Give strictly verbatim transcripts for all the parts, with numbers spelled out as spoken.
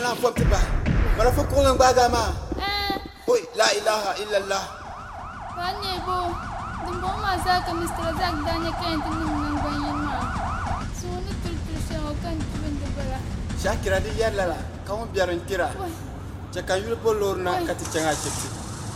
mana fop tiba mana fop ko ngbaga ma eh oi la ilaha illallah bani bo dumbo ma sa ka mister zak danya kan tin nang bayin ma sunu tul tul se o kan tin de bala shakira di yalla la kawon biaran tira ce kan yul bo lorna kati cenga chepti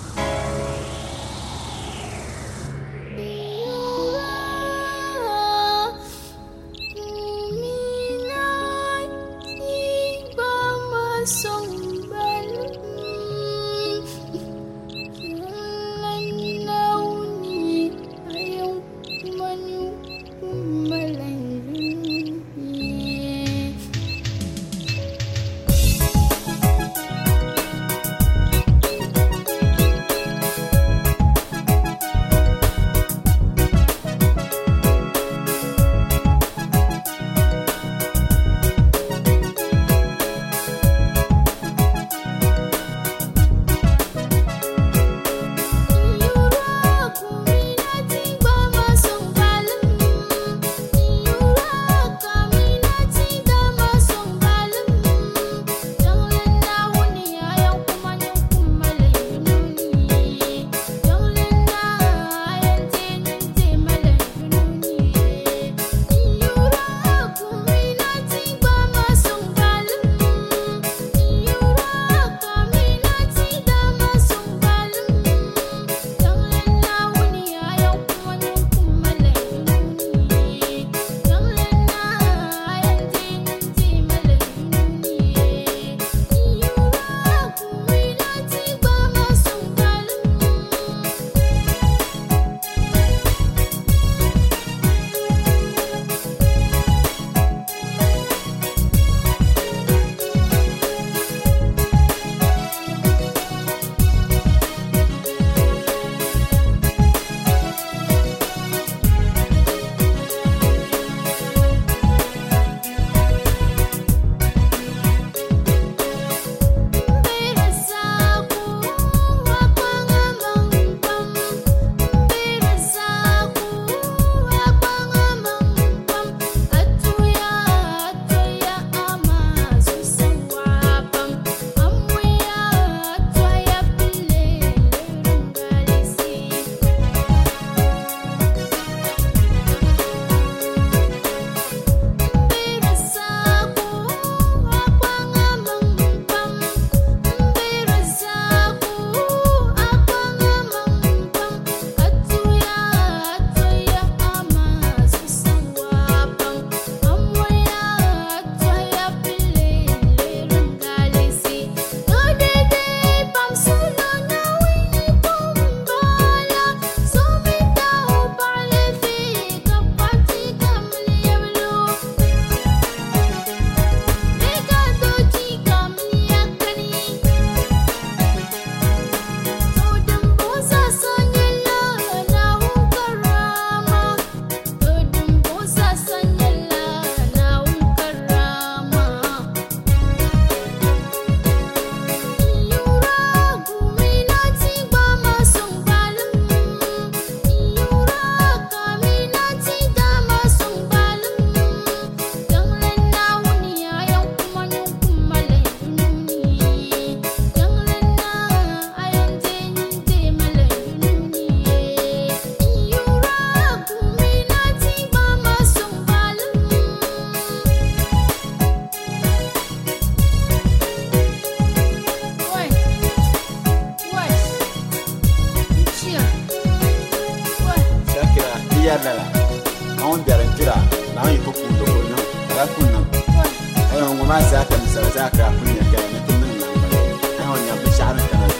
yalla la on biaran tira na yi ko kun do ko no ra kun no ay on ma sa ta misala za ka kun ya ka ne kun nan na ay on ya bi sharan kana